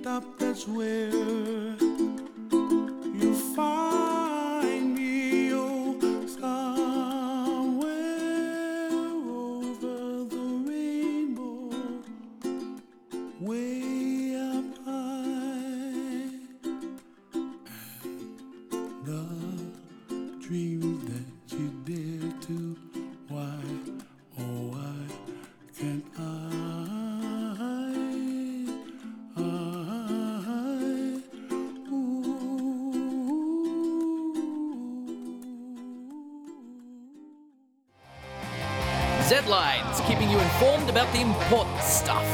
top, that's where you find me, oh, somewhere over the rainbow, way up high, and the dreams that you dare to, why, oh, why can't Z-Lines, keeping you informed about the important stuff.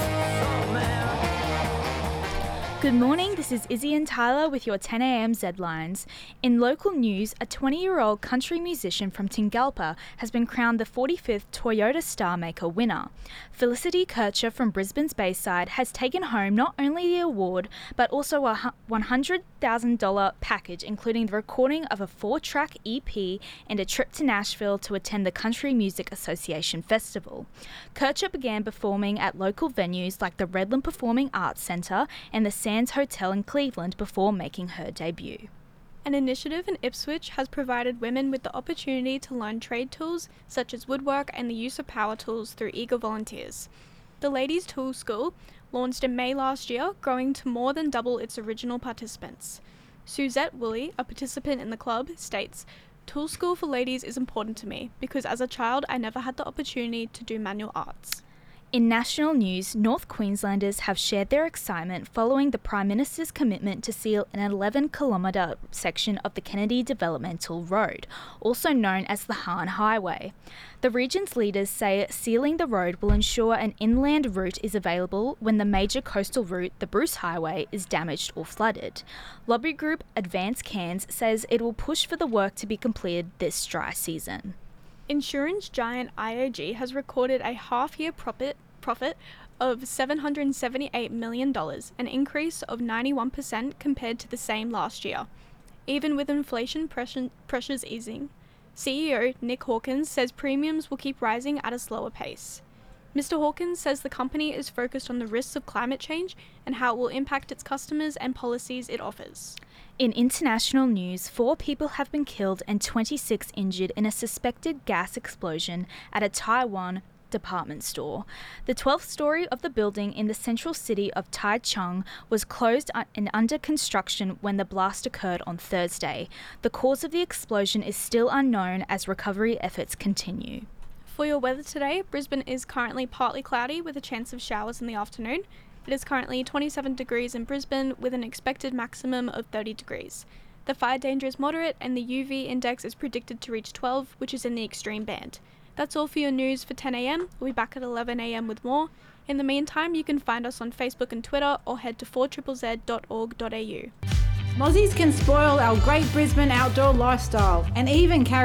Good morning, this is Izzy and Tyler with your 10am Z-Lines. In local news, a 20-year-old country musician from Tingalpa has been crowned the 45th Toyota Star Maker winner. Felicity Kircher from Brisbane's Bayside has taken home not only the award, but also a $100,000 package, including the recording of a 4-track EP and a trip to Nashville to attend the Country Music Association Festival. Kircher began performing at local venues like the Redland Performing Arts Centre and the Sands Hotel in Cleveland before making her debut. An initiative in Ipswich has provided women with the opportunity to learn trade tools such as woodwork and the use of power tools through eager volunteers. The Ladies' Tool School launched in May last year, growing to more than double its original participants. Suzette Woolley, a participant in the club, states, "Tool School for Ladies is important to me because as a child I never had the opportunity to do manual arts." In national news, North Queenslanders have shared their excitement following the Prime Minister's commitment to seal an 11-kilometre section of the Kennedy Developmental Road, also known as the Hahn Highway. The region's leaders say sealing the road will ensure an inland route is available when the major coastal route, the Bruce Highway, is damaged or flooded. Lobby group Advance Cairns says it will push for the work to be completed this dry season. Insurance giant IAG has recorded a half-year profit of $778 million, an increase of 91% compared to the same last year. Even with inflation pressures easing, CEO Nick Hawkins says premiums will keep rising at a slower pace. Mr. Hawkins says the company is focused on the risks of climate change and how it will impact its customers and policies it offers. In international news, 4 people have been killed and 26 injured in a suspected gas explosion at a Taiwan department store. The 12th story of the building in the central city of Taichung was closed and under construction when the blast occurred on Thursday. The cause of the explosion is still unknown as recovery efforts continue. For your weather today, Brisbane is currently partly cloudy with a chance of showers in the afternoon. It is currently 27 degrees in Brisbane with an expected maximum of 30 degrees. The fire danger is moderate and the UV index is predicted to reach 12, which is in the extreme band. That's all for your news for 10am. We'll be back at 11am with more. In the meantime, you can find us on Facebook and Twitter or head to 4ZZZ.org.au. Mozzies can spoil our great Brisbane outdoor lifestyle and even carry